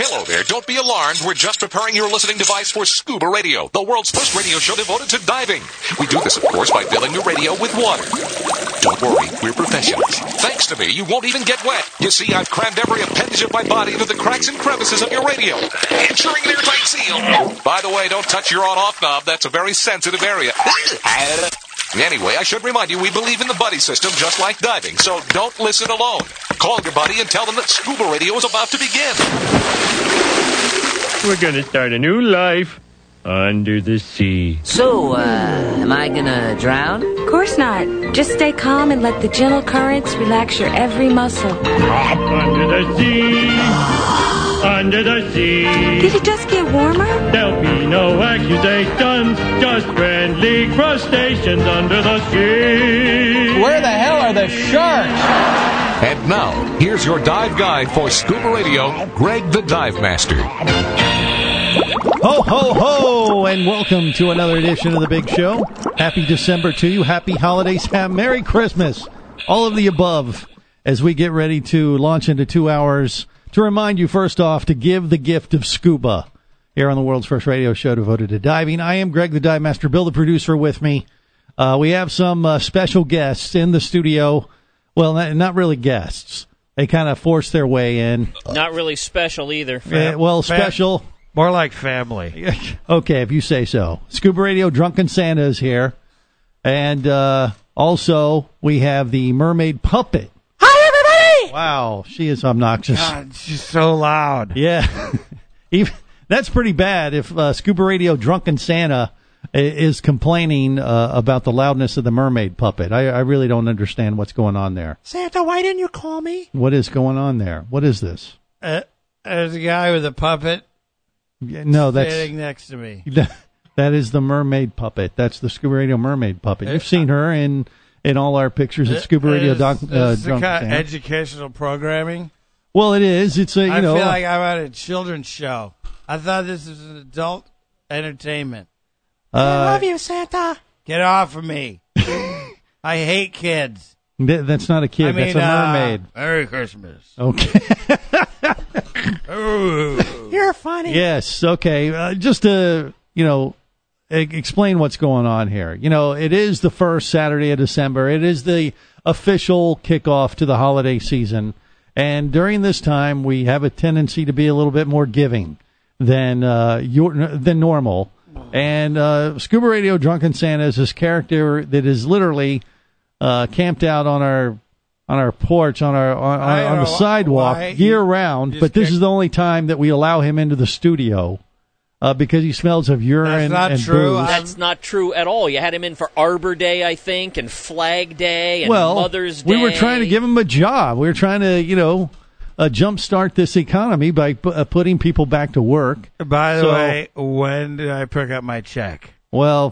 Hello there. Don't be alarmed. We're just preparing your listening device for Scuba Radio, the world's first radio show devoted to diving. We do this, of course, by filling your radio with water. Don't worry, we're professionals. Thanks to me, you won't even get wet. You see, I've crammed every appendage of my body into the cracks and crevices of your radio, ensuring an airtight seal. By the way, don't touch your on-off knob. That's a very sensitive area. Anyway, I should remind you, we believe in the buddy system just like diving, so don't listen alone. Call your buddy and tell them that Scuba Radio is about to begin. We're gonna start a new life under the sea. So, am I gonna drown? Of course not. Just stay calm and let the gentle currents relax your every muscle. Under the sea. Under the sea. Did it just get warmer? There'll be no accusations, just friendly crustaceans under the sea. Where the hell are the sharks? And now, here's your dive guide for Scuba Radio, Greg the Dive Master. Ho, ho, ho, and welcome to another edition of The Big Show. Happy December to you. Happy holidays. Merry Christmas. All of the above as we get ready to launch into 2 hours. To remind you, first off, to give the gift of scuba here on the world's first radio show devoted to diving. I am Greg the Dive Master, Bill the producer with me. We have some special guests in the studio. Well, not really guests. They kind of forced their way in. Not really special either. Special. More like family. Okay, if you say so. Scuba Radio Drunken Santa is here. And also, we have the Mermaid Puppet. Hi, everybody! Wow, she is obnoxious. God, she's so loud. Yeah. That's pretty bad if Scuba Radio Drunken Santa is complaining about the loudness of the Mermaid Puppet. I really don't understand what's going on there. Santa, why didn't you call me? What is going on there? What is this? There's a guy with a puppet sitting next to me. That is the Mermaid Puppet. That's the Scuba Radio Mermaid Puppet. You've seen her in all our pictures at Scuba Radio Drunken Santa. Educational programming? Well, it is. It's a, I feel like I'm at a children's show. I thought this was an adult entertainment. I love you, Santa. Get off of me. I hate kids. That's not a kid. That's a mermaid. Merry Christmas. Okay. You're funny. Yes. Okay. Just to, explain what's going on here. It is the first Saturday of December. It is the official kickoff to the holiday season. And during this time, we have a tendency to be a little bit more giving than normal. And Scuba Radio Drunken Santa is this character that is literally camped out on our porch, on the sidewalk year round. But this is the only time that we allow him into the studio because he smells of urine and true. booze. That's not true at all. You had him in for Arbor Day, I think, and Flag Day, and Mother's Day. We were trying to give him a job. We were trying to, jumpstart this economy by putting people back to work. By the way, when did I pick up my check? Well,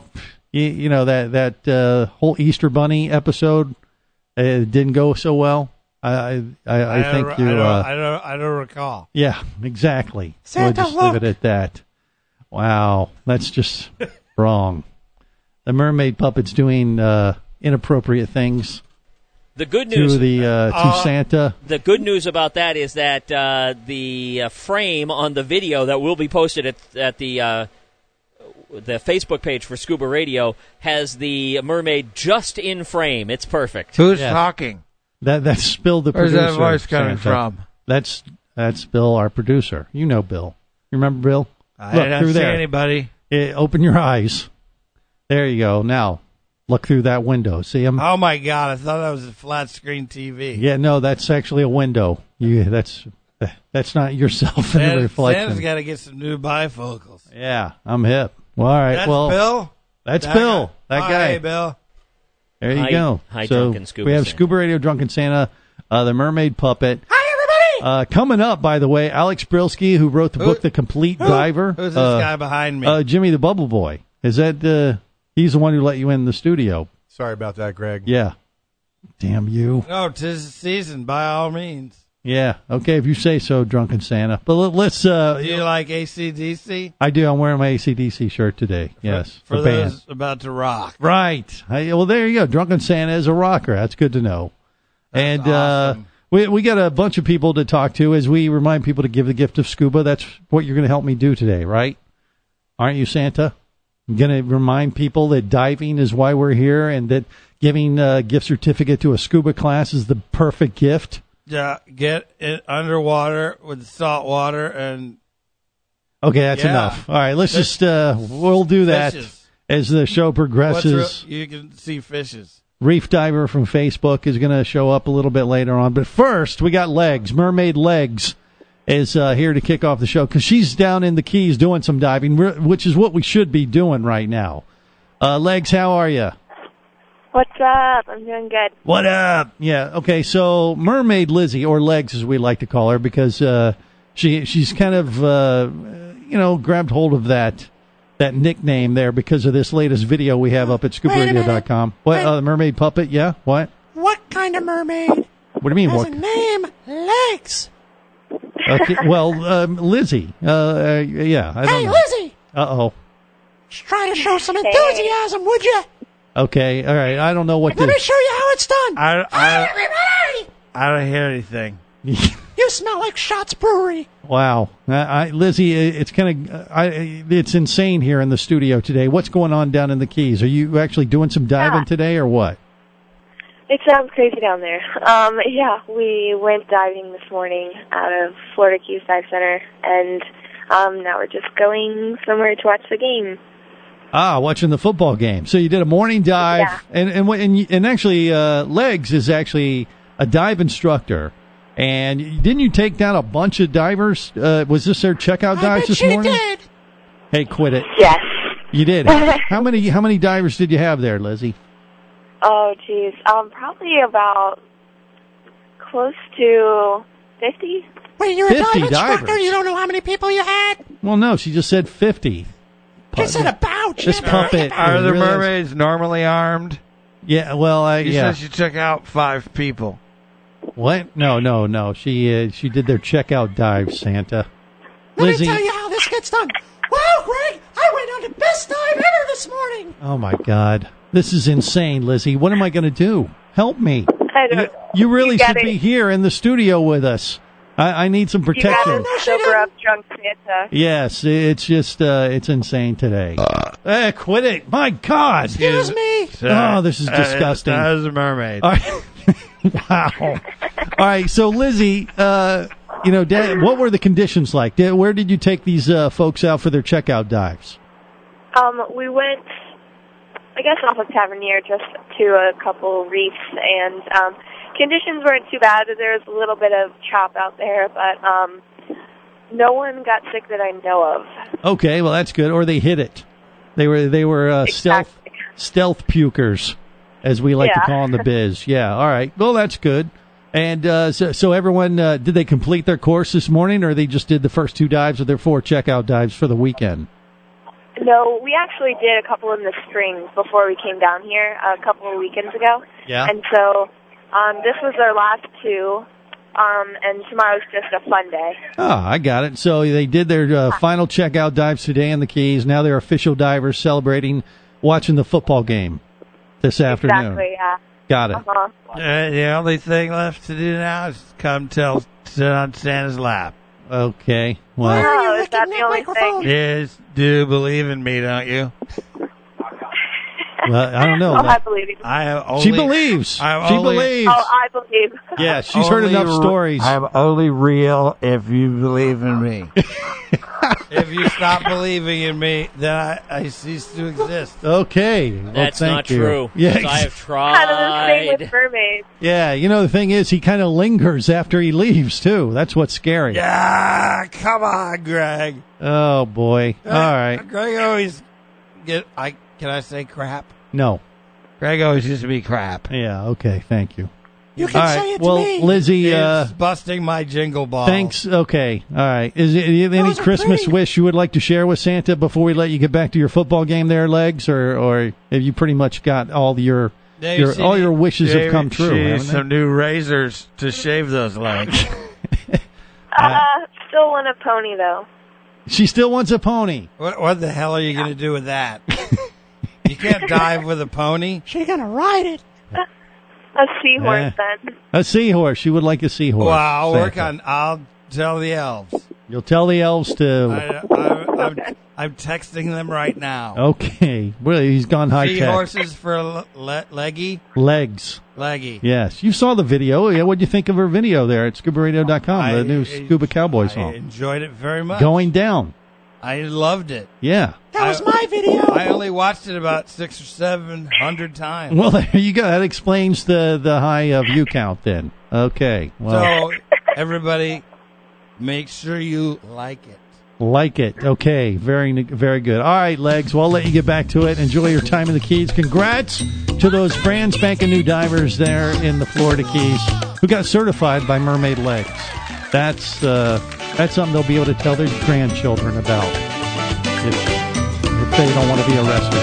that whole Easter Bunny episode didn't go so well. I think you. I don't recall. Yeah, exactly. Santa, we'll just leave it at that. Wow, that's just wrong. The Mermaid Puppet's doing inappropriate things. The good news to Santa. The good news about that is that the frame on the video that will be posted at the Facebook page for Scuba Radio has the mermaid just in frame. It's perfect. Who's talking? That's Bill, the producer. Where's that voice coming from? That's Bill, our producer. You know Bill. You remember Bill? I didn't see anybody. Open your eyes. There you go. Now, look through that window. See him? Oh, my God. I thought that was a flat-screen TV. Yeah, no, that's actually a window. That's not yourself in the reflection. Santa's got to get some new bifocals. Yeah, I'm hip. Well, all right. That's Bill? That's Bill. That guy. Hey, Bill. There you go. Hi, so Drunken Scuba we have Santa. Scuba Radio Drunken Santa, the Mermaid Puppet. Hi, everybody. Coming up, by the way, Alex Brilski, who wrote the book The Complete Diver. Who's this guy behind me? Jimmy the Bubble Boy. Is that he's the one who let you in the studio? Sorry about that, Greg. Yeah. Damn you. No, 'tis the season, by all means. Yeah. Okay, if you say so, Drunken Santa. But let's. Do you like AC/DC? I do. I'm wearing my AC/DC shirt today. Yes. For the band. those about to rock. Right. Well, there you go. Drunken Santa is a rocker. That's good to know. That's awesome. We got a bunch of people to talk to as we remind people to give the gift of scuba. That's what you're going to help me do today, right? Aren't you, Santa? I'm going to remind people that diving is why we're here and that giving a gift certificate to a scuba class is the perfect gift. Yeah, get it underwater with salt water and... Okay, that's enough. All right, let's we'll do that as the show progresses. You can see fishes. Reef Diver from Facebook is going to show up a little bit later on. But first, we got Legs. Mermaid Legs is here to kick off the show because she's down in the Keys doing some diving, which is what we should be doing right now. Legs, how are you? What's up? I'm doing good. What up? Yeah, okay, so Mermaid Lizzie, or Legs as we like to call her, because she's kind of, grabbed hold of that nickname there because of this latest video we have up at ScubaRadio.com. What? The mermaid puppet? Yeah? What? What kind of mermaid? What do you mean? Has What? a name, Legs. Okay, well, Lizzie. Yeah. Hey, Lizzie. Uh-oh. Just try to show some enthusiasm, would you? Okay, all right. I don't know what Let me show you how it's done. I Everybody! don't hear anything. You smell like Shots Brewery. Wow. Lizzie, it's kind of it's insane here in the studio today. What's going on down in the Keys? Are you actually doing some diving today or what? It sounds crazy down there. Yeah, we went diving this morning out of Florida Keys Dive Center, and now we're just going somewhere to watch the game. Watching the football game. So you did a morning dive, and actually, Legs is actually a dive instructor. And didn't you take down a bunch of divers? Was this their checkout dives this morning? Did. Hey, quit it. Yes. You did. How many divers did you have there, Lizzie? Oh, geez. Probably about close to 50. Wait, you're a 50 dive instructor? divers. You don't know how many people you had? Well, no, she just said 50. Just said about. This puppet. Are the really mermaids normally armed? Yeah, well, You said you took out 5 people. What? No. She did their checkout dive, Santa. Let Lizzie. me tell you how this gets done. Wow, Greg, I went on the best dive ever this morning. Oh, my God. This is insane, Lizzie. What am I going to do? Help me. I don't know. You really should it. be here in the studio with us. I need some protection. You got it. Sober up, drunk Santa. Yes, it's just, it's insane today. Quit it. My God. Excuse me. Oh, this is disgusting. That was a mermaid. All right. Wow. All right, so Lizzie, Dad, what were the conditions like? Where did you take these folks out for their checkout dives? We went, I guess, off of Tavernier just to a couple reefs, and conditions weren't too bad. There was a little bit of chop out there, but no one got sick that I know of. Okay, well, that's good. Or they hit it. They were Exactly. stealth pukers, as we like to call in the biz. Yeah, all right. Well, that's good. And so everyone, did they complete their course this morning, or they just did the first 2 dives of their 4 checkout dives for the weekend? No, we actually did a couple in the spring before we came down here a couple of weekends ago. Yeah. And so this was our last 2, and tomorrow's just a fun day. Oh, I got it. So they did their final checkout dives today in the Keys. Now they're official divers celebrating watching the football game this afternoon. Exactly, yeah. Got it. Uh-huh. The only thing left to do now is come sit on Santa's lap. Okay. Well, Oh, is that the only thing? Yes, do believe in me, don't you? I don't know. I believe you. I have only, She believes. She believes. Oh, I believe. Yeah, she's heard enough stories. I'm only real if you believe in me. If you stop believing in me, then I cease to exist. Okay. Well, That's thank not you. true. Yeah, I have Kind of the same tried. with mermaids. yeah, the thing is, he kind of lingers after he leaves, too. That's what's scary. Yeah, come on, Greg. Oh, boy. All right. Greg always can I say crap? No. Greg always used to be crap. Yeah, okay. Thank you. You can All say right. it to Well, me. Lizzie, It's busting my jingle ball. thanks. Okay. All right. Is there any Those are Christmas pretty. wish you would like to share with Santa before we let you get back to your football game there, Legs? Or have you pretty much got all your wishes have come true? haven't they? Some new razors to shave those legs. Still want a pony, though. She still wants a pony. What the hell are you going to do with that? You can't dive with a pony. She gonna ride it. A seahorse, then. A seahorse. She would like a seahorse. Well, Santa. I'll tell the elves. You'll tell the elves to... I'm texting them right now. Okay. Well, he's gone high-tech. Seahorses for leggy? Legs. Leggy. Yes. You saw the video. Yeah, what'd you think of her video there at ScubaRadio.com, the new Scuba Cowboy song? I enjoyed it very much. Going down. I loved it. Yeah. That was my video. I only watched it about 600 or 700 times. Well, there you go. That explains the high view count then. Okay. Well, so, everybody, make sure you like it. Like it. Okay. Very, very good. All right, Legs. Well, I'll let you get back to it. Enjoy your time in the Keys. Congrats to those brand spanking new divers there in the Florida Keys who got certified by Mermaid Legs. That's something they'll be able to tell their grandchildren about if they don't want to be arrested.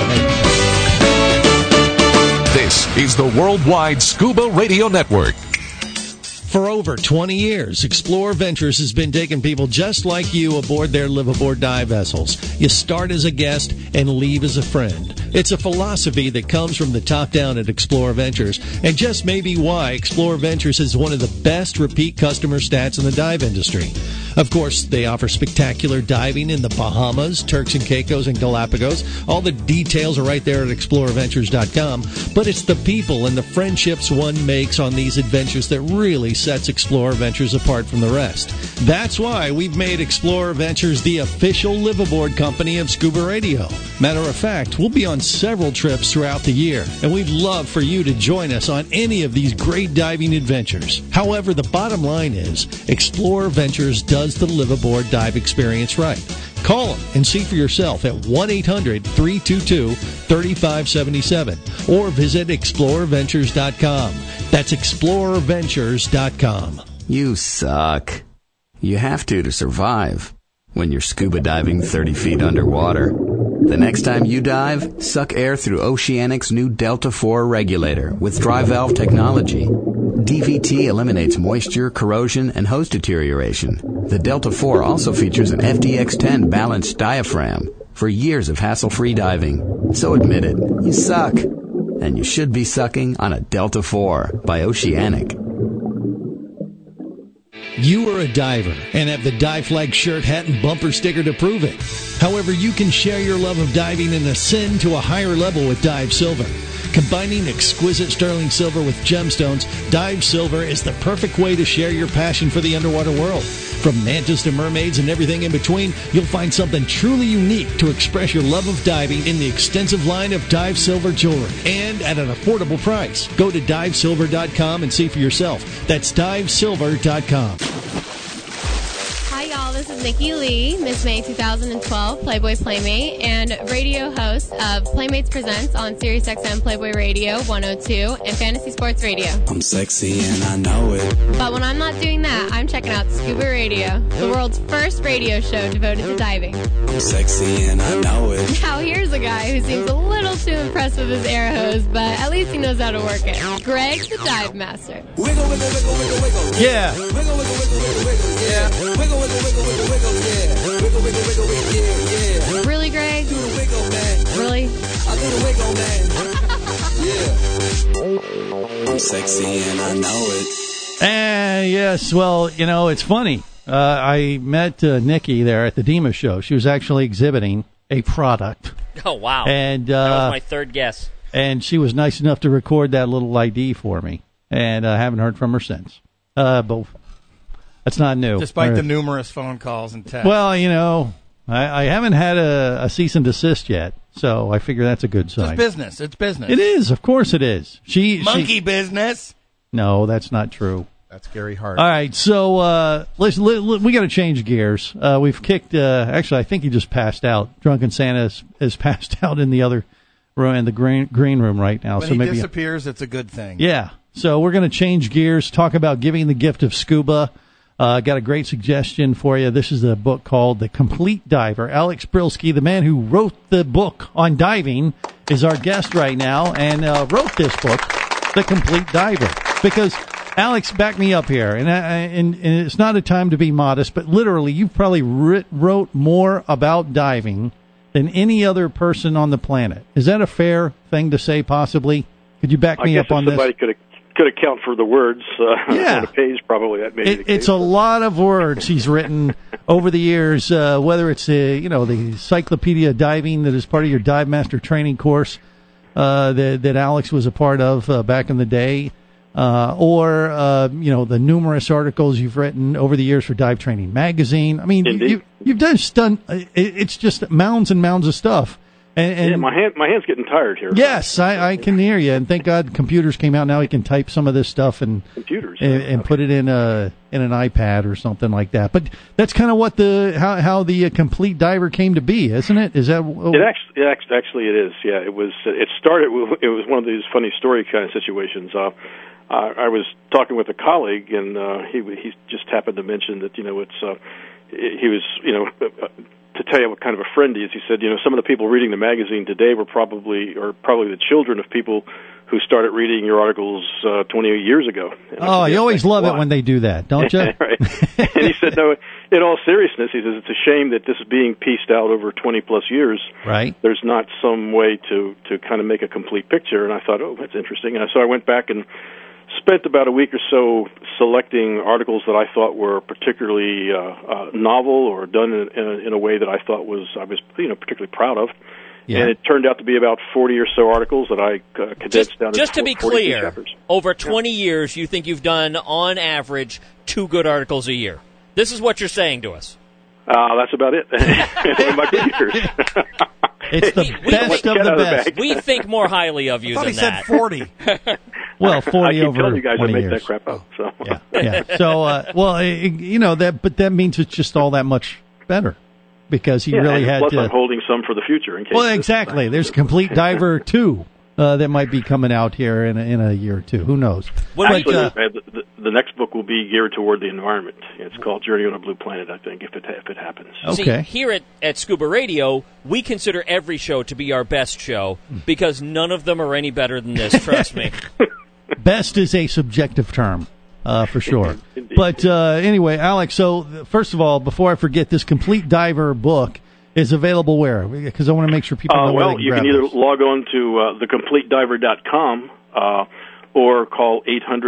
This is the Worldwide Scuba Radio Network. For over 20 years, Explore Ventures has been taking people just like you aboard their live-aboard dive vessels. You start as a guest and leave as a friend. It's a philosophy that comes from the top down at Explore Ventures, and just maybe why Explore Ventures is one of the best repeat customer stats in the dive industry. Of course, they offer spectacular diving in the Bahamas, Turks and Caicos, and Galapagos. All the details are right there at exploreventures.com, but it's the people and the friendships one makes on these adventures that really sets Explorer Ventures apart from the rest. That's why we've made Explorer Ventures the official live-aboard company of Scuba Radio. Matter of fact, we'll be on several trips throughout the year, and we'd love for you to join us on any of these great diving adventures. However, the bottom line is, Explorer Ventures does the live-aboard dive experience right. Call them and see for yourself at 1-800-322-3577 or visit explorerventures.com. That's explorerventures.com. You suck. You have to survive when you're scuba diving 30 feet underwater. The next time you dive, suck air through Oceanic's new Delta IV regulator with dry valve technology. DVT eliminates moisture, corrosion, and hose deterioration. The Delta IV also features an FDX10 balanced diaphragm for years of hassle-free diving. So admit it, you suck. And you should be sucking on a Delta IV by Oceanic. You are a diver and have the Dive Flag shirt, hat, and bumper sticker to prove it. However, you can share your love of diving and ascend to a higher level with Dive Silver. Combining exquisite sterling silver with gemstones, Dive Silver is the perfect way to share your passion for the underwater world. From mantas to mermaids and everything in between, you'll find something truly unique to express your love of diving in the extensive line of Dive Silver jewelry, and at an affordable price. Go to divesilver.com and see for yourself. That's divesilver.com. Hi, y'all. This is Nikki Lee, Miss May 2012, Playboy Playmate, and radio host of Playmates Presents on SiriusXM Playboy Radio 102 and Fantasy Sports Radio. I'm sexy and I know it. But when I'm not doing that, I'm checking out Scuba Radio, the world's first radio show devoted to diving. I'm sexy and I know it. Now, here's a guy who seems a little too impressed with his air hose, but at least he knows how to work it. Greg, the Dive Master. Wiggle, wiggle, wiggle, wiggle, wiggle. Yeah. Wiggle, wiggle, wiggle, wiggle, wiggle, yeah. Wiggle, wiggle, wiggle, wiggle, wiggle, yeah. Wiggle, wiggle, wiggle, wiggle, yeah, yeah. Really, Greg? Do the wiggle, man. Really? I do the wiggle, man. Yeah. I'm sexy and I know it. Yes, well, you know, it's funny. I met Nikki there at the DEMA show. She was actually exhibiting a product. Oh, wow. And that was my third guess. And she was nice enough to record that little ID for me. And I haven't heard from her since. But that's not new. Despite the numerous phone calls and texts. Well, you know, I haven't had a cease and desist yet, so I figure that's a good sign. It's business. It's business. It is. Of course it is. Monkey business. No, that's not true. That's Gary Hart. All right, so listen, we got to change gears. We've kicked. Actually, I think he just passed out. Drunken Santa is passed out in the other room, in the green room right now. When so he maybe disappears, it's a good thing. Yeah. So we're going to change gears. Talk about giving the gift of scuba. Got a great suggestion for you. This is a book called The Complete Diver. Alex Brilski, the man who wrote the book on diving, is our guest right now and wrote this book, The Complete Diver. Because Alex, back me up here, and it's not a time to be modest, but literally, you probably wrote more about diving than any other person on the planet. Is that a fair thing to say, possibly? Could you back me up on this? Somebody could account for the words on a page, probably that may be the case. It's a lot of words he's written over the years, whether it's the Encyclopedia of Diving that is part of your Dive Master training course that Alex was a part of back in the day, or the numerous articles you've written over the years for Dive Training Magazine. I mean, you've done it's just mounds and mounds of stuff. And my hand's getting tired here. Yes, I can hear you, and thank God computers came out. Now he can type some of this stuff and put it in an iPad or something like that. But that's kind of what how the Complete Diver came to be, isn't it? Is that actually it is? Yeah, it was. It was one of these funny story kind of situations. I was talking with a colleague, and he just happened to mention that he was to tell you what kind of a friend he is. He said, some of the people reading the magazine today were probably the children of people who started reading your articles 20 years ago. And you always love it when they do that, don't you? Right. And he said, no, in all seriousness, he says, it's a shame that this is being pieced out over 20 plus years. Right. There's not some way to kind of make a complete picture. And I thought, that's interesting. And so I went back and spent about a week or so selecting articles that I thought were particularly novel or done in a way that I thought I was particularly proud of. Yeah. And it turned out to be about 40 or so articles that I condensed down. Just to be clear, over 20 years, you think you've done, on average, 2 good articles a year. This is what you're saying to us. That's about it. In my good years. It's the best of the best. We think more highly of you than that. I thought he said 40. Well, 40 I keep over telling you guys 20 to make years. that crap up. So. Yeah. So, but that means it's just all that much better because he really had plus to. I'm holding some for the future in case. Well, exactly. There's Complete Diver 2 that might be coming out here in a year or two. Who knows? Actually, the next book will be geared toward the environment. It's called Journey on a Blue Planet, I think, if it happens. Okay. See, here at Scuba Radio, we consider every show to be our best show because none of them are any better than this, trust me. Best is a subjective term, for sure. Indeed. But anyway, Alex, so first of all, before I forget, this Complete Diver book is available where? Because I want to make sure people know where they can you grab can either this. log on to thecompletediver.com or call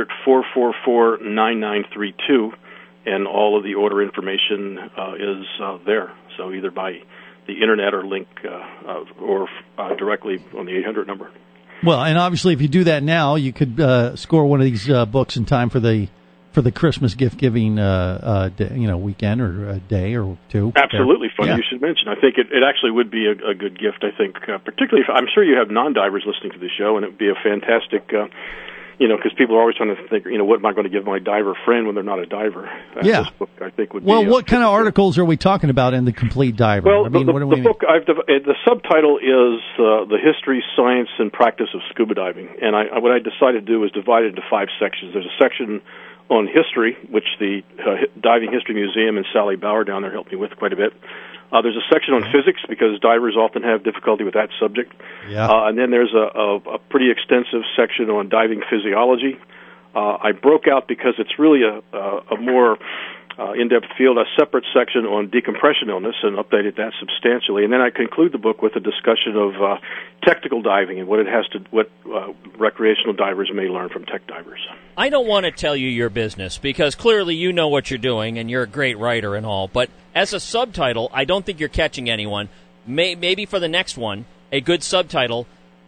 800-444-9932, and all of the order information is there. So either by the Internet or link or directly on the 800 number. Well, and obviously if you do that now, you could score one of these books in time for the Christmas gift giving weekend or a day or two. Absolutely. Funny you should mention. I think it actually would be a good gift. I think particularly if, I'm sure you have non-divers listening to the show, and it would be a fantastic because people are always trying to think, what am I going to give my diver friend when they're not a diver? This book, I think, would well, be... what kind of articles are we talking about in the Complete Diver? Well, what do we the book, the subtitle is The History, Science, and Practice of Scuba Diving. And what I decided to do was divide it into 5 sections. There's a section on history, which the Diving History Museum and Sally Bauer down there helped me with quite a bit. There's a section on physics, because divers often have difficulty with that subject. Yeah. And then there's a pretty extensive section on diving physiology. I broke out, because it's really a more in-depth field, a separate section on decompression illness, and updated that substantially. And then I conclude the book with a discussion of technical diving and what recreational divers may learn from tech divers. I don't want to tell you your business, because clearly you know what you're doing and you're a great writer and all, but as a subtitle, I don't think you're catching anyone. Maybe for the next one, a good subtitle,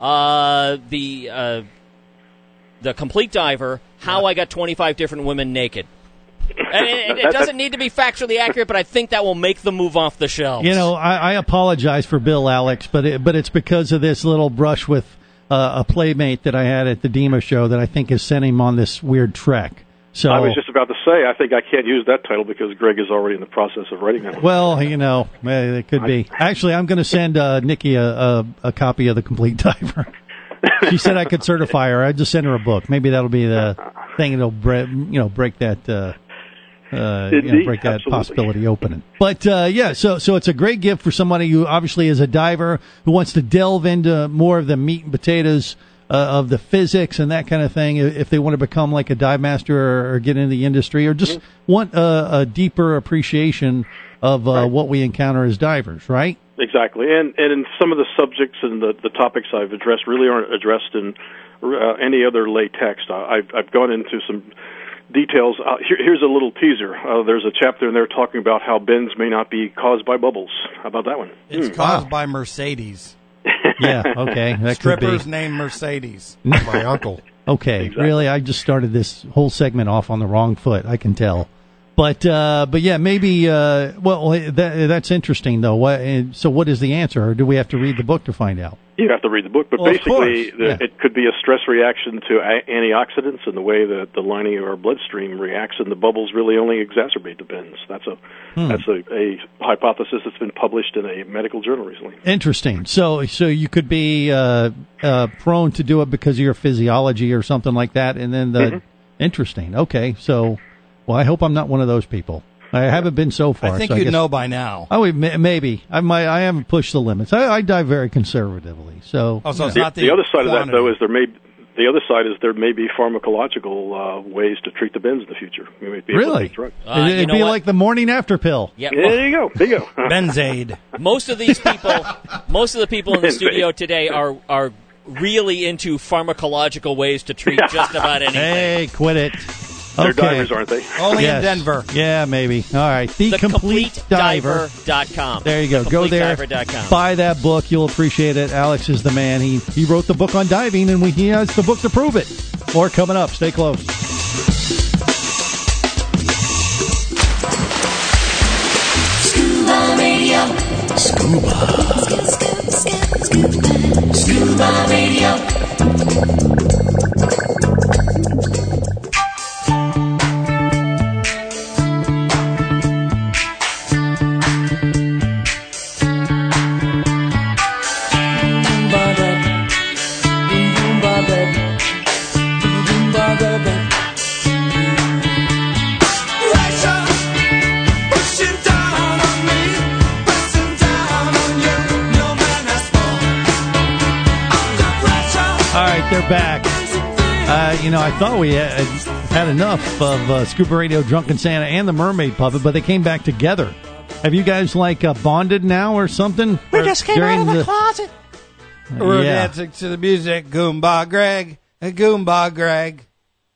the Complete Diver, How I Got 25 Different Women Naked. And it doesn't need to be factually accurate, but I think that will make the move off the shelves. I apologize for Bill, Alex, but it's because of this little brush with a playmate that I had at the DEMA show that I think has sent him on this weird trek. So I was just about to say, I think I can't use that title because Greg is already in the process of writing that. Well, it could be. Actually, I'm going to send Nikki a copy of The Complete Diver. She said I could certify her. I'd just send her a book. Maybe that'll be the thing that'll break that. Break that possibility open. But so it's a great gift for somebody who obviously is a diver who wants to delve into more of the meat and potatoes of the physics and that kind of thing. If they want to become like a dive master or get into the industry, or just want a deeper appreciation of what we encounter as divers, right? Exactly, and in some of the subjects and the topics I've addressed really aren't addressed in any other latex. I've gone into some details. Here's a little teaser. There's a chapter in there talking about how bends may not be caused by bubbles. How about that one? It's caused by Mercedes. Yeah, okay. That Strippers could be. named Mercedes. My uncle. Okay, Exactly. really, I just started this whole segment off on the wrong foot. I can tell, but yeah, maybe. That's interesting though. So, what is the answer, or do we have to read the book to find out? You have to read the book, but Well, of basically course. Yeah. it could be a stress reaction to antioxidants and the way that the lining of our bloodstream reacts, and the bubbles really only exacerbate the bends. That's a hypothesis that's been published in a medical journal recently. Interesting. So you could be prone to do it because of your physiology or something like that, and then interesting. Okay, so I hope I'm not one of those people. I haven't been so far. I think so you'd guess, know by now. Oh, maybe. I haven't pushed the limits. I dive very conservatively. So, so it's The, not the other side quantity. of that, though, is there may be pharmacological ways to treat the bends in the future. You may be able to really, take drugs. it'd be like the morning after pill. Yeah, There you go. Benzade. most of the people in the studio today are really into pharmacological ways to treat just about anything. Hey, quit it. They're Okay. divers, aren't they? Only Yes. in Denver. Yeah, maybe. All right. The Complete Diver. TheCompleteDiver.com. There you go. Go there. TheCompleteDiver.com. Buy that book. You'll appreciate it. Alex is the man. He wrote the book on diving, and he has the book to prove it. More coming up. Stay close. Scuba Radio. Scuba Radio. All right, they're back. I thought we had enough of Scuba Radio, Drunken Santa, and the Mermaid Puppet, but they came back together. Have you guys bonded now or something? We just came out of the closet. We're Yeah. dancing to the music. Goomba Greg. Goomba Greg.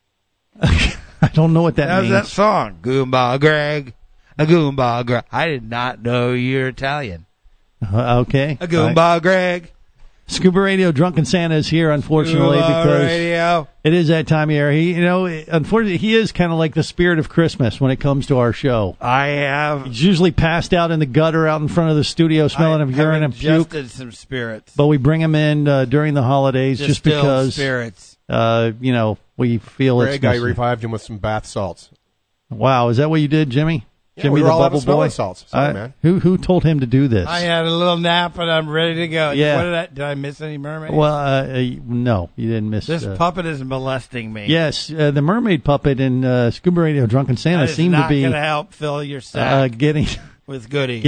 I don't know what that That was means. that song. Goomba Greg. A Goomba Greg. I did not know you're Italian. Okay. A Goomba Greg. Scuba Radio, Drunken Santa is here, unfortunately, Scuba because Radio. it is that time of year. Unfortunately, he is kind of like the spirit of Christmas when it comes to our show. He's usually passed out in the gutter out in front of the studio, smelling of urine and puke. Ingested some spirits. But we bring him in during the holidays just Distilled because, spirits. we feel Greg, it's I necessary. revived him with some bath salts. Wow, is that what you did, Jimmy? Yeah, Jimmy we were the all out Bubble of smelling Boy? salts. Sorry, man. Who told him to do this? I had a little nap and I'm ready to go. Yeah. Did I miss any mermaids? Well, no, you didn't miss This puppet is molesting me. Yes, the mermaid puppet in Scuba Radio Drunken Santa That is seemed to not be going to help fill your sack getting with goodies.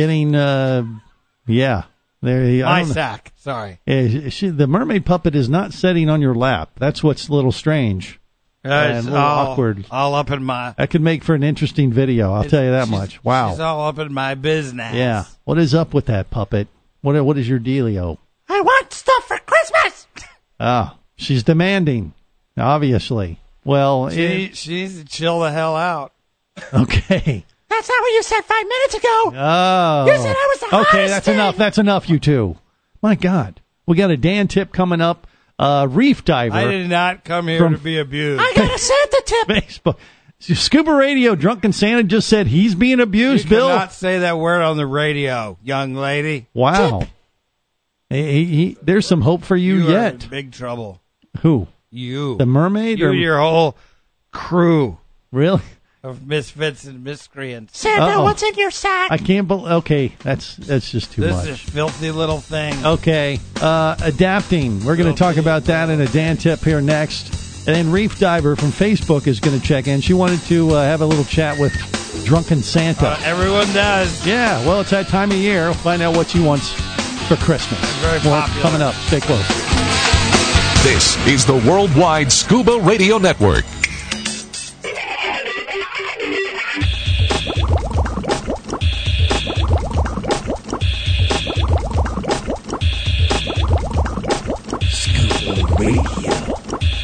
Yeah, there. I My don't know. sack. Sorry. The mermaid puppet is not sitting on your lap. That's what's a little strange and a It's little awkward. All up in my. That could make for an interesting video. I'll tell you that much. Wow. She's all up in my business. Yeah. What is up with that puppet? What is your dealio? I want stuff for Christmas. Ah, she's demanding. Obviously. Well, She needs to chill the hell out. okay. That's not what you said 5 minutes ago. Oh. You said I was the okay, hottest that's thing. enough. That's enough, you two. My God. We got a Dan tip coming up. Reef diver. I did not come here From- to be abused. I got a Santa tip. Facebook. Scuba Radio, Drunken Santa just said he's being abused, You Bill. cannot say that word on the radio, young lady. Wow. There's some hope for you, You are yet. in big trouble. Who? You. The mermaid? You or and your whole crew Really? of misfits and miscreants. Santa, Uh-oh. what's in your sack? I can't believe. Okay, that's just too This much. is a filthy little thing. Okay, adapting. We're going to talk about that in a Dan tip here next. And then Reef Diver from Facebook is going to check in. She wanted to have a little chat with Drunken Santa. Everyone does. Yeah, well, it's that time of year. We'll find out what she wants for Christmas. Very More popular. coming up. Stay close. This is the Worldwide Scuba Radio Network. Scuba Radio.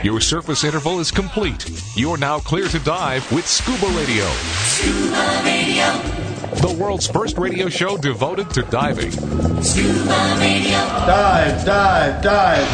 Your surface interval is complete. You're now clear to dive with Scuba Radio. Scuba Radio. The world's first radio show devoted to diving. Scuba Radio. Dive, dive, dive.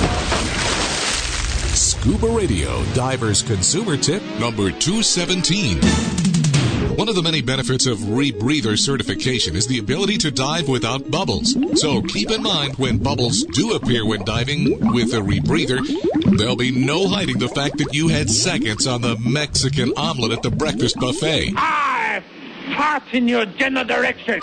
Scuba Radio Diver's Consumer Tip number 217. One of the many benefits of rebreather certification is the ability to dive without bubbles. So keep in mind when bubbles do appear when diving with a rebreather, there'll be no hiding the fact that you had seconds on the Mexican omelet at the breakfast buffet. I fart in your general direction.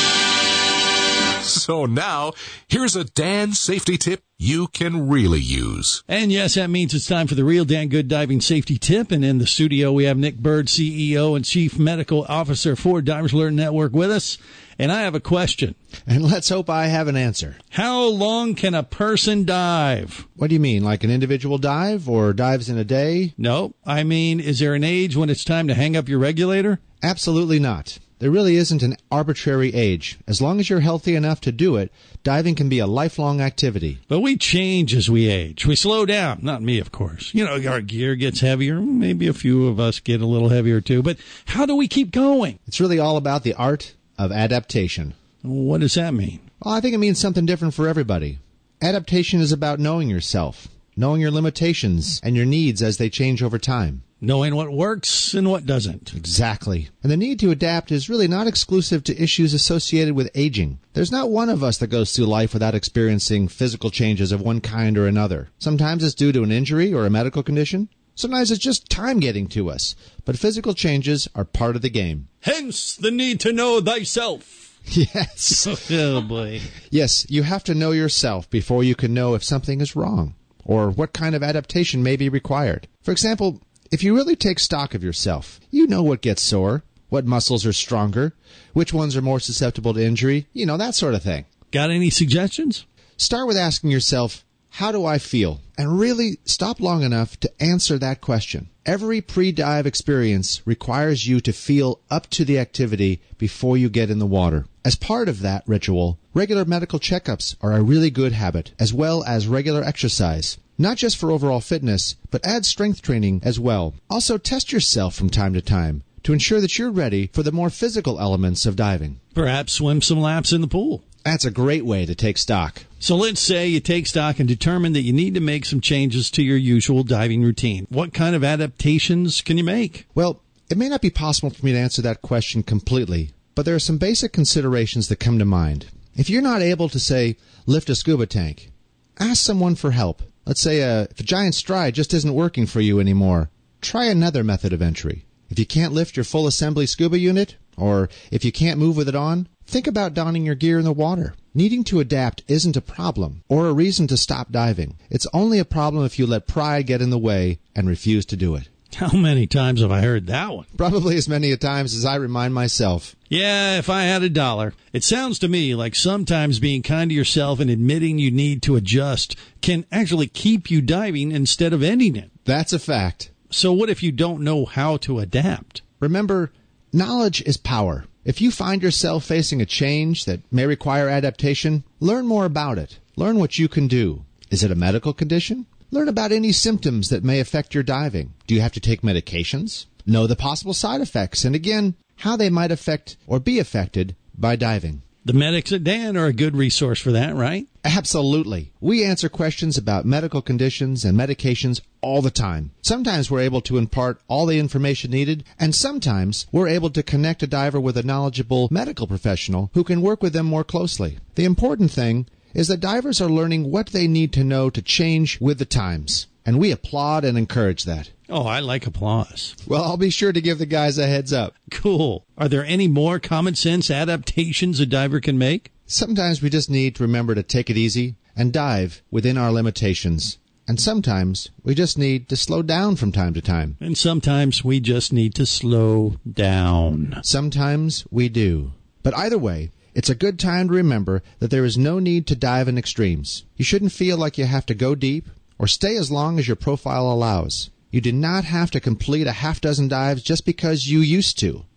So now, here's a Dan safety tip you can really use. And yes, that means it's time for the real Dan Good Diving Safety Tip. And in the studio, we have Nick Bird, CEO and Chief Medical Officer for Divers Alert Network with us. And I have a question. And let's hope I have an answer. How long can a person dive? What do you mean, like an individual dive or dives in a day? No, I mean, is there an age when it's time to hang up your regulator? Absolutely not. There really isn't an arbitrary age. As long as you're healthy enough to do it, diving can be a lifelong activity. But we change as we age. We slow down. Not me, of course. You know, our gear gets heavier. Maybe a few of us get a little heavier too. But how do we keep going? It's really all about the art of adaptation. What does that mean? Well, I think it means something different for everybody. Adaptation is about knowing yourself, knowing your limitations and your needs as they change over time. Knowing what works and what doesn't. Exactly. And the need to adapt is really not exclusive to issues associated with aging. There's not one of us that goes through life without experiencing physical changes of one kind or another. Sometimes it's due to an injury or a medical condition. Sometimes it's just time getting to us. But physical changes are part of the game. Hence the need to know thyself. Yes. Oh, boy. Yes, you have to know yourself before you can know if something is wrong or what kind of adaptation may be required. For example, if you really take stock of yourself, you know what gets sore, what muscles are stronger, which ones are more susceptible to injury, you know, that sort of thing. Got any suggestions? Start with asking yourself, how do I feel? And really stop long enough to answer that question. Every pre-dive experience requires you to feel up to the activity before you get in the water. As part of that ritual, regular medical checkups are a really good habit, as well as regular exercise. Not just for overall fitness, but add strength training as well. Also, test yourself from time to time to ensure that you're ready for the more physical elements of diving. Perhaps swim some laps in the pool. That's a great way to take stock. So let's say you take stock and determine that you need to make some changes to your usual diving routine. What kind of adaptations can you make? Well, it may not be possible for me to answer that question completely, but there are some basic considerations that come to mind. If you're not able to, say, lift a scuba tank, ask someone for help. Let's say if a giant stride just isn't working for you anymore, try another method of entry. If you can't lift your full assembly scuba unit, or if you can't move with it on, think about donning your gear in the water. Needing to adapt isn't a problem or a reason to stop diving. It's only a problem if you let pride get in the way and refuse to do it. How many times have I heard that one? Probably as many times as I remind myself. Yeah, if I had $1. It sounds to me like sometimes being kind to yourself and admitting you need to adjust can actually keep you diving instead of ending it. That's a fact. So what if you don't know how to adapt? Remember, knowledge is power. If you find yourself facing a change that may require adaptation, learn more about it. Learn what you can do. Is it a medical condition? Learn about any symptoms that may affect your diving. Do you have to take medications? Know the possible side effects, and again, how they might affect or be affected by diving. The medics at Dan are a good resource for that, right? Absolutely. We answer questions about medical conditions and medications all the time. Sometimes we're able to impart all the information needed, and sometimes we're able to connect a diver with a knowledgeable medical professional who can work with them more closely. The important thing is that divers are learning what they need to know to change with the times, and we applaud and encourage that. Oh, I like applause. Well, I'll be sure to give the guys a heads up. Cool. Are there any more common sense adaptations a diver can make? Sometimes we just need to remember to take it easy and dive within our limitations. And sometimes we just need to slow down from time to time. And sometimes we just need to slow down. Sometimes we do. But either way, it's a good time to remember that there is no need to dive in extremes. You shouldn't feel like you have to go deep or stay as long as your profile allows. You do not have to complete a half dozen dives just because you used to.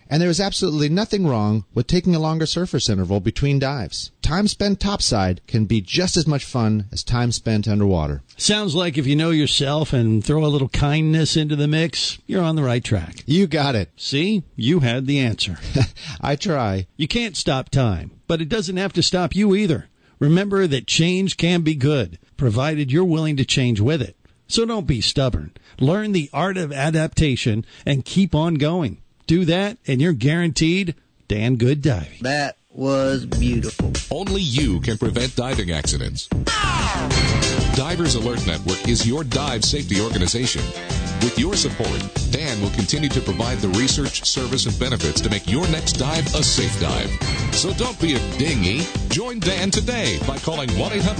And there is absolutely nothing wrong with taking a longer surface interval between dives. Time spent topside can be just as much fun as time spent underwater. Sounds like if you know yourself and throw a little kindness into the mix, you're on the right track. You got it. See? You had the answer. I try. You can't stop time, but it doesn't have to stop you either. Remember that change can be good, provided you're willing to change with it. So don't be stubborn. Learn the art of adaptation and keep on going. Do that, and you're guaranteed damn good diving. That was beautiful. Only you can prevent diving accidents. Divers Alert Network is your dive safety organization. With your support, Dan will continue to provide the research, service, and benefits to make your next dive a safe dive. So don't be a dinghy. Join Dan today by calling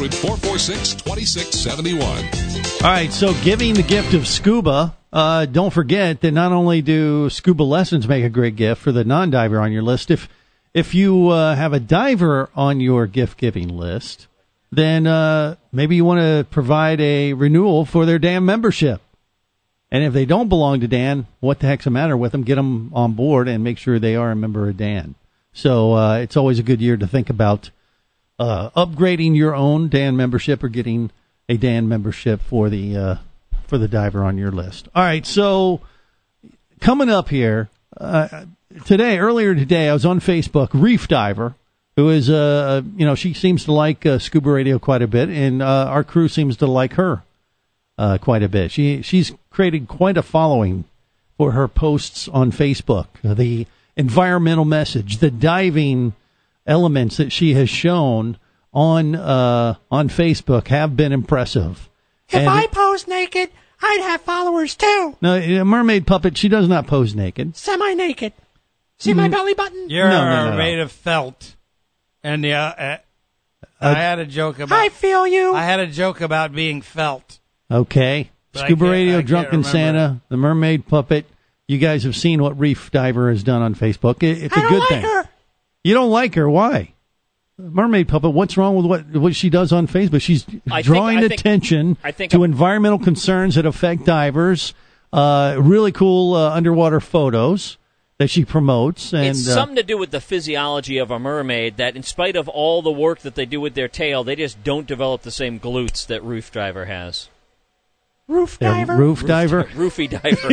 1-800-446-2671. All right, so giving the gift of scuba, don't forget that not only do scuba lessons make a great gift for the non-diver on your list, if you have a diver on your gift-giving list, then maybe you want to provide a renewal for their damn membership. And if they don't belong to Dan, what the heck's the matter with them? Get them on board and make sure they are a member of Dan. So it's always a good year to think about upgrading your own Dan membership or getting a Dan membership for the diver on your list. All right, so coming up here earlier today, I was on Facebook. Reef Diver, who is she seems to like Scuba Radio quite a bit, and our crew seems to like her quite a bit. She's created quite a following for her posts on Facebook. The environmental message, the diving elements that she has shown on Facebook have been impressive. If I posed naked, I'd have followers too. No, a mermaid puppet, she does not pose naked. Semi-naked. See my belly button? You're No. made of felt. And I had a joke about. I feel you. I had a joke about being felt. Okay. But Scuba I Radio, can't Drunken remember. Santa, the mermaid puppet. You guys have seen what Reef Diver has done on Facebook. It's a I don't good like thing. her. You don't like her? Why? Mermaid puppet. What's wrong with what she does on Facebook? She's drawing attention to environmental concerns that affect divers. Really cool underwater photos that she promotes. And it's something to do with the physiology of a mermaid that, in spite of all the work that they do with their tail, they just don't develop the same glutes that Roof Diver has. Roof diver. Roof diver. Roofie diver.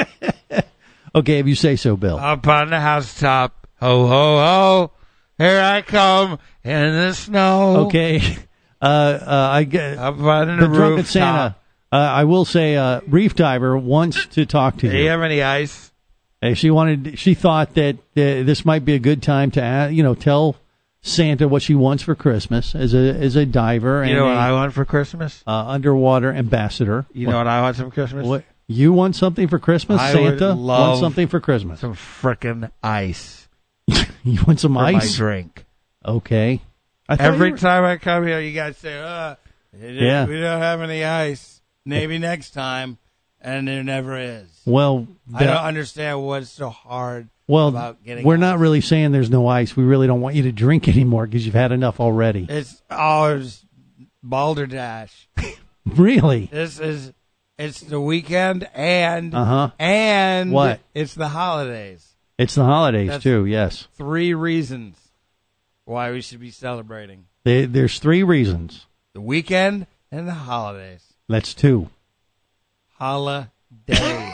Okay, if you say so, Bill. Up on the housetop, ho ho ho, here I come in the snow. Okay, I get up on the the Drunken rooftop. Santa. I will say, Reef Diver wants to talk to you. Do you have any ice? She thought that this might be a good time to tell Santa what she wants for Christmas as a diver. You and know what I want for Christmas? Underwater ambassador. You know what I want for Christmas? What? You want something for Christmas? I Santa would love wants something for Christmas. Some frickin' ice. You want some for ice? my drink. Okay. Every time I come here, you guys say, Yeah. we don't have any ice. Maybe next time. And there never is. Well, I don't understand what's so hard well, about getting we're ice. not really saying there's no ice. We really don't want you to drink anymore because you've had enough already. It's always balderdash. Really? It's the weekend and What? It's the holidays. It's the holidays That's too. Yes. 3 reasons why we should be celebrating. There's 3 reasons. The weekend and the holidays. That's 2. Holidays.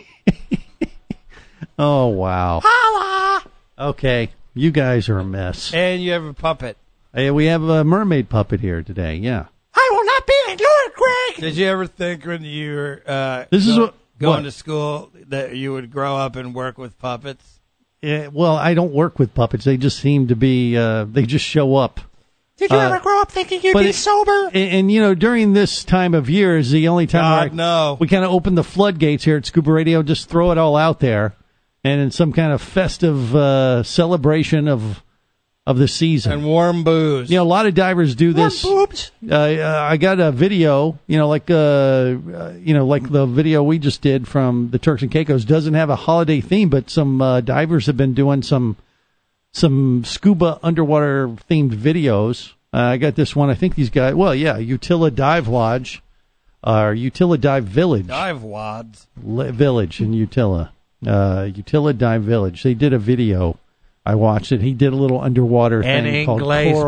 Oh wow. Holla! Okay, you guys are a mess. And you have a puppet. Hey, we have a mermaid puppet here today. Yeah. I will not be ignored, Greg. Did you ever think when you were going to school that you would grow up and work with puppets? Yeah, well, I don't work with puppets. They just seem to be. They just show up. Did you ever grow up thinking you'd be sober? And during this time of year is the only time we kind of open the floodgates here at Scuba Radio. Just throw it all out there, and in some kind of festive celebration of the season. And warm booze. A lot of divers do this. Warm boobs. I got a video, like the video we just did from the Turks and Caicos. Doesn't have a holiday theme, but some divers have been doing some scuba underwater themed videos. I got this one. I think these guys. Well, yeah, Utila Dive Lodge, or Utila Dive Village. Dive wads. Village in Utila. Utility Dive Village. They did a video. I watched it. He did a little underwater thing called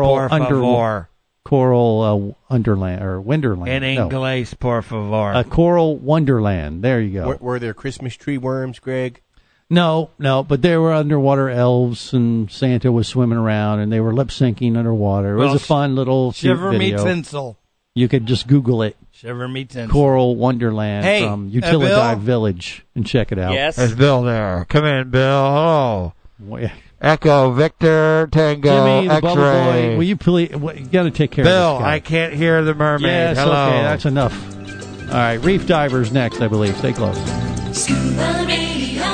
Coral Underland or Wonderland. En inglés, por favor. A Coral Wonderland. There you go. Were there Christmas tree worms, Greg? No, but there were underwater elves, and Santa was swimming around, and they were lip syncing underwater. It was a fun little Shiver video. Me Tinsel. You could just Google it. Shiver Me Tinsel. Coral Wonderland from Utility Bill? Dive Village, and check it out. Yes. There's Bill there. Come in, Bill. Hello. Yeah. Echo Victor Tango Jimmy, the Bubble X-ray. Boy, will you please? You got to take care Bill, of this guy. I can't hear the mermaid. Yes, Hello. okay, that's enough. All right, Reef Divers next, I believe. Stay close. Scuba Radio.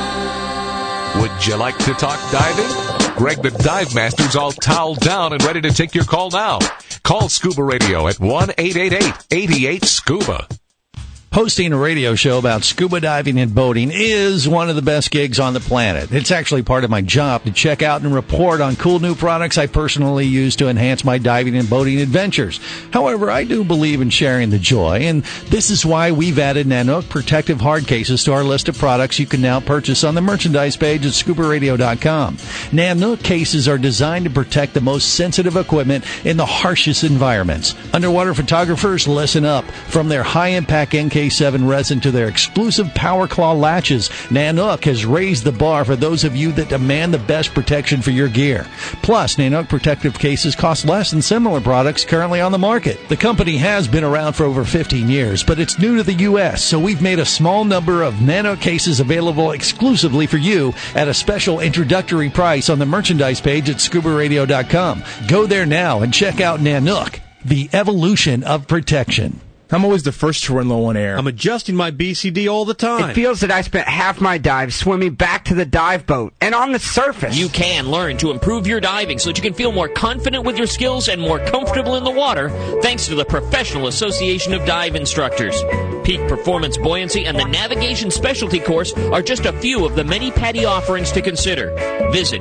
Would you like to talk diving? Greg the Dive Master's all toweled down and ready to take your call now. Call Scuba Radio at 1-888-88-SCUBA. Hosting a radio show about scuba diving and boating is one of the best gigs on the planet. It's actually part of my job to check out and report on cool new products I personally use to enhance my diving and boating adventures. However, I do believe in sharing the joy, and this is why we've added Nanook protective hard cases to our list of products you can now purchase on the merchandise page at scubaradio.com. Nanook cases are designed to protect the most sensitive equipment in the harshest environments. Underwater photographers, listen up. From their high-impact NK7 resin to their exclusive Power Claw latches, Nanook has raised the bar for those of you that demand the best protection for your gear. Plus, Nanook protective cases cost less than similar products currently on the market. The company has been around for over 15 years, but it's new to the U.S., so we've made a small number of Nanook cases available exclusively for you at a special introductory price on the merchandise page at scubaradio.com. Go there now and check out Nanook, the evolution of protection. I'm always the first to run low on air. I'm adjusting my BCD all the time. It feels that I spent half my dive swimming back to the dive boat and on the surface. You can learn to improve your diving so that you can feel more confident with your skills and more comfortable in the water thanks to the Professional Association of Dive Instructors. Peak Performance Buoyancy and the Navigation Specialty Course are just a few of the many PADI offerings to consider. Visit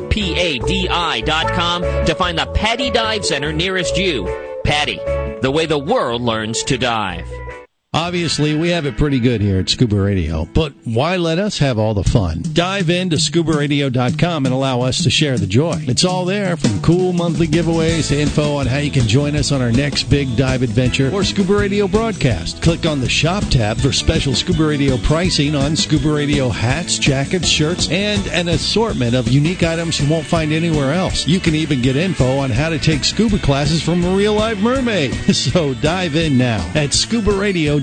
PADI.com to find the PADI Dive Center nearest you. PADI, the way the world learns to dive. Obviously, we have it pretty good here at Scuba Radio, but why let us have all the fun? Dive into scubaradio.com and allow us to share the joy. It's all there, from cool monthly giveaways to info on how you can join us on our next big dive adventure or Scuba Radio broadcast. Click on the Shop tab for special Scuba Radio pricing on Scuba Radio hats, jackets, shirts, and an assortment of unique items you won't find anywhere else. You can even get info on how to take scuba classes from a real-life mermaid. So dive in now at scubaradio.com.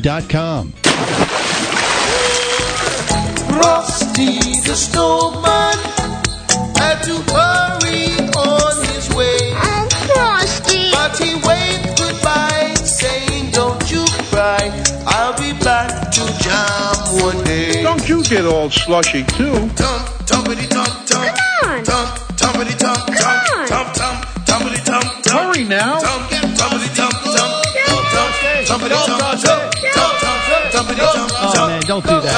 Frosty the snowman had to hurry on his way. I'm Frosty. But he waved goodbye, saying, "Don't you cry, I'll be back to jam one day." Don't you get all slushy too? Tum, tumpity tum tum. Come on. Tum, tumpity tum tum. Tum, tum, tumpity tum tum. Hurry now. Tum, tumpity tum tum. Tumpity tum tum. Oh, man, don't do that.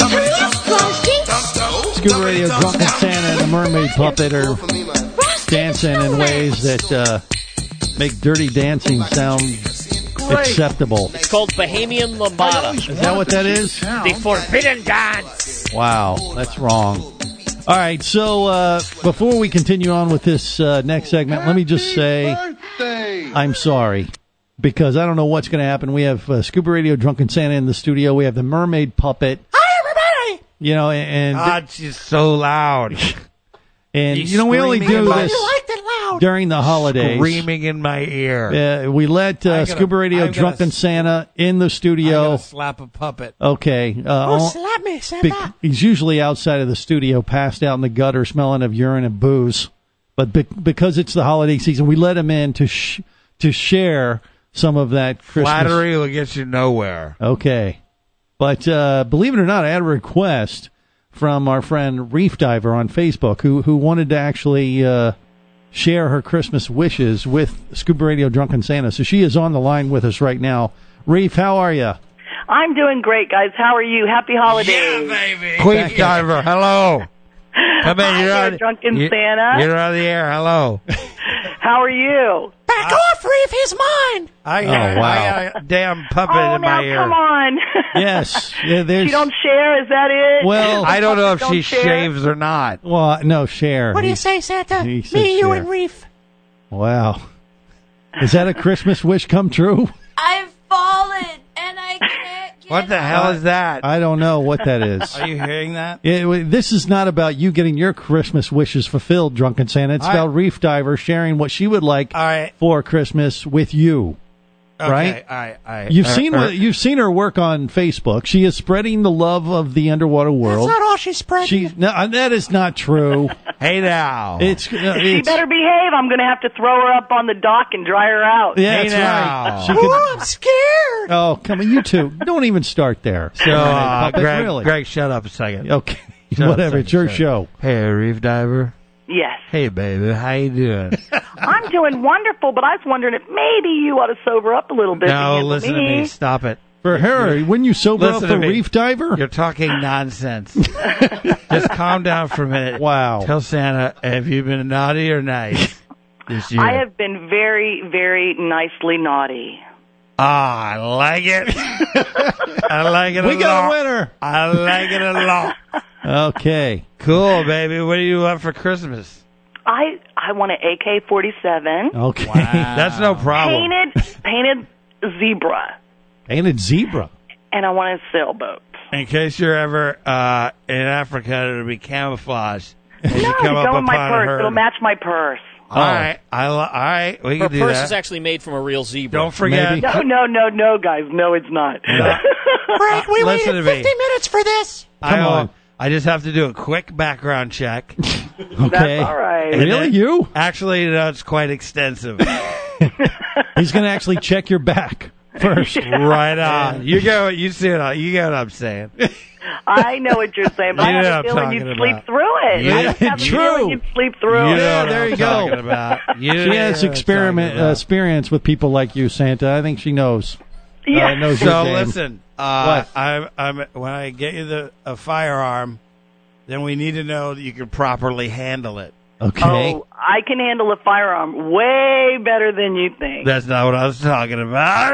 Scuba Radio, Drunken Santa, and the Mermaid Puppet are dancing in ways that make dirty dancing sound acceptable. It's called Bahamian Lambada. Is that what that is? The Forbidden Dance. Wow, that's wrong. All right, so before we continue on with this next segment, let me just say I'm sorry, because I don't know what's going to happen. We have Scuba Radio Drunken Santa in the studio. We have the Mermaid Puppet. Hi, everybody! You know, and God, she's so loud. And He's you know, we only do screaming this during the holidays. Screaming in my ear. We let Scuba Radio Drunken Santa in the studio. I'm gonna slap a puppet. Okay. Slap me, Santa. He's usually outside of the studio, passed out in the gutter, smelling of urine and booze. But because it's the holiday season, we let him in to share some of that Christmas. Flattery will get you nowhere. Okay. But believe it or not, I had a request from our friend Reef Diver on Facebook who wanted to actually share her Christmas wishes with Scuba Radio Drunken Santa. So she is on the line with us right now. Reef, how are you? I'm doing great, guys. How are you? Happy holidays. Yeah, baby. Reef Diver, hello. Come in. Hi, You're Drunken Santa. You're on the air. Hello. How are you? Back off, Reef. He's mine. I wow. got a damn puppet Oh, in now my ear. come on. Yes. Yeah, there's, She don't share, is that it? Well, I don't know if Don't she share? shaves or not. well, no, share. What do you say, Santa? he says Me, you, share. and Reef. Wow. Is that a Christmas wish come true? I've fallen and I can't get What the hell is that? I don't know what that is. Are you hearing that? This is not about you getting your Christmas wishes fulfilled, Drunken Santa. It's All right. about Reef Diver sharing what she would like All right. for Christmas with you. Okay, Right? all right. You've seen her work on Facebook. She is spreading the love of the underwater world. That's not all she's spreading. That is not true. Hey now. It's She better behave. I'm going to have to throw her up on the dock and dry her out. yeah, Hey that's now. right. She Ooh, could, I'm scared. oh, come on, you two. Don't even start there. So, Puppet, Greg, really? Greg, shut up a second. Okay, Shut up a whatever. second, It's your shut show. Hey, Reef Diver. Yes. Hey, baby. How you doing? I'm doing wonderful, but I was wondering if maybe you ought to sober up a little bit. No, and listen to me. Stop it. For her, wouldn't you sober up Listen the to me. Reef Diver? You're talking nonsense. Just calm down for a minute. Wow. Tell Santa, have you been naughty or nice this year? I have been very, very nicely naughty. Ah, I like it. I like it a lot. We got a winner. I like it a lot. Okay. Cool, baby. What do you want for Christmas? I want an AK-47. Okay. That's no problem. Painted zebra. Painted zebra. And I want a sailboat. In case you're ever in Africa, it'll be camouflage. As you No, come up go in my upon a purse. herd. It'll match my purse. All right. All right. We Her can do purse that. is actually made from a real zebra. Don't forget. No, guys. No, it's not. Frank, we Listen waited to me. 50 minutes for this. Come on. I just have to do a quick background check. Okay. That's all right. And Really, then- you? Actually, no, it's quite extensive. He's going to actually check your back first. Right on. You see it. You get what I'm saying. I know what you're saying, but You I know have a what I'm feeling you'd talking sleep about. through it. Yeah, I just have a true. feeling you'd sleep through it. Yeah, what there I'm you go. talking about. You She know has what I'm talking about. experience with people like you, Santa. I think she knows. Yeah. Knows your So game. listen, What? I'm when I get you a firearm, then we need to know that you can properly handle it. Okay. Oh, I can handle a firearm way better than you think. That's not what I was talking about.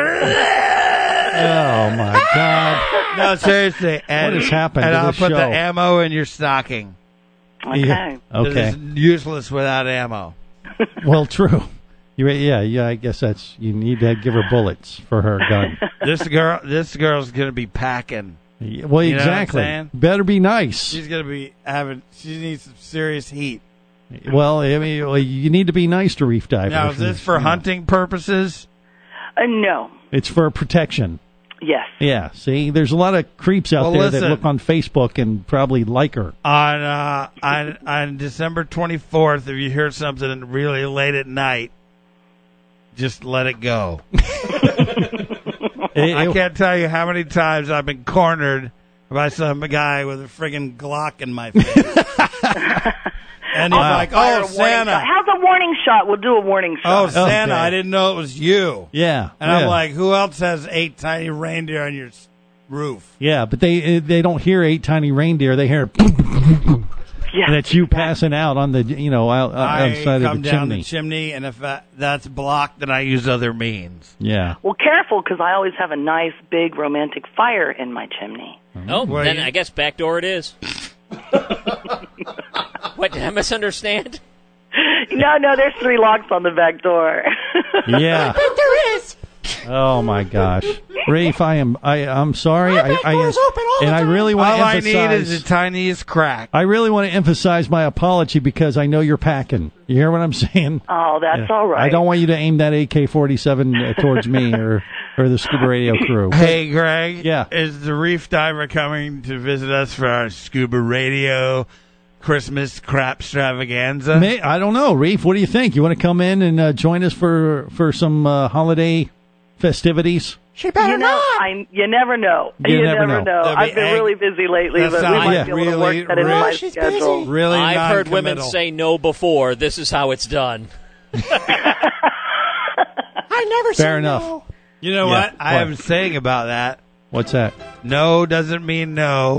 Oh, my God. No, seriously. And, What has happened And to I'll this put show? the ammo in your stocking. Okay. Yeah. 'Cause Okay. It's useless without ammo. Well, true. Yeah. I guess you need to give her bullets for her gun. This girl's gonna be packing. Well, You know what I'm exactly. saying? Better be nice. She's gonna be she needs some serious heat. Well, I mean, you need to be nice to reef divers. Now, is this for hunting purposes? No. It's for protection. Yes. Yeah. See, there's a lot of creeps out Well, there listen. that look on Facebook and probably like her. On December 24th, if you hear something really late at night, just let it go. I can't tell you how many times I've been cornered by some guy with a friggin' Glock in my face. And he's like, Fire "Oh, a warning Santa." shot. How's a warning shot? We'll do a warning Oh, shot. Santa, Okay. I didn't know it was you. Yeah. And yeah. I'm like, who else has 8 tiny reindeer on your roof? Yeah, but they don't hear 8 tiny reindeer. They hear, Yeah. and it's you passing out on the I outside come of the down chimney. the chimney, and if that's blocked, then I use other means. Yeah. Well, careful, because I always have a nice, big, romantic fire in my chimney. Oh, Well, then you- I guess back door it is. What, did I misunderstand? No, there's 3 locks on the back door. Yeah. There is. Oh my gosh, Rafe, I'm sorry. My back door's open all the and I time. really want All to I need is emphasize. the tiniest crack. I really want to emphasize my apology because I know you're packing. You hear what I'm saying? Oh, that's all right. I don't want you to aim that AK-47 towards me or the Scuba Radio crew. Hey, Greg. Yeah. Is the Reef Diver coming to visit us for our Scuba Radio Christmas crap extravaganza? I don't know, Reef. What do you think? You want to come in and join us for some holiday festivities? She better not. You never know. You never know. There'll I've be been egg- really busy lately, That's but we not- might yeah. be able to Really, work that into my she's schedule. busy. Really I've heard women non-committal. say no before. This is how it's done. I never said Fair enough. no. You know Yeah. what? I What? am saying about that. What's that? No doesn't mean no.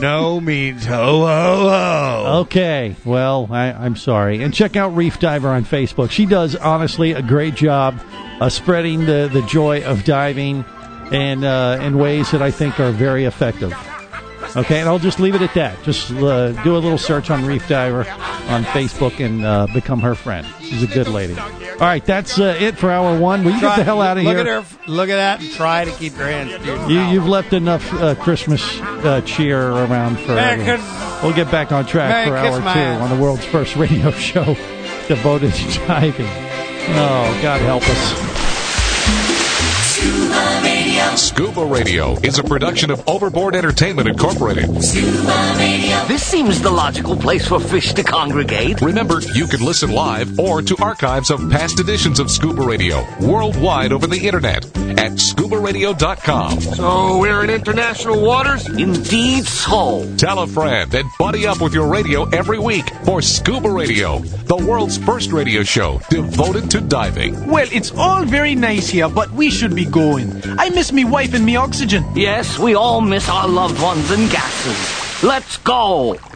No means ho, ho, ho. Okay, well, I'm sorry. And check out Reef Diver on Facebook. She does, honestly, a great job spreading the joy of diving and in ways that I think are very effective. Okay, and I'll just leave it at that. Just do a little search on Reef Diver on Facebook and become her friend. She's a good lady. All right, that's it for hour one. Will you get the hell out of here? Look at that and try to keep your hands to yourself. You've left enough Christmas cheer around for everyone. We'll get back on track for hour two on the world's first radio show devoted to diving. Oh, God help us. Scuba Radio. Scuba Radio is a production of Overboard Entertainment Incorporated. Scuba Radio. This seems the logical place for fish to congregate. Remember, you can listen live or to archives of past editions of Scuba Radio worldwide over the internet at scubaradio.com. So we're in international waters? Indeed so. Tell a friend and buddy up with your radio every week for Scuba Radio, the world's first radio show devoted to diving. Well, it's all very nice here, but we should be going. I miss me wife and me oxygen. Yes, we all miss our loved ones and gases. Let's go.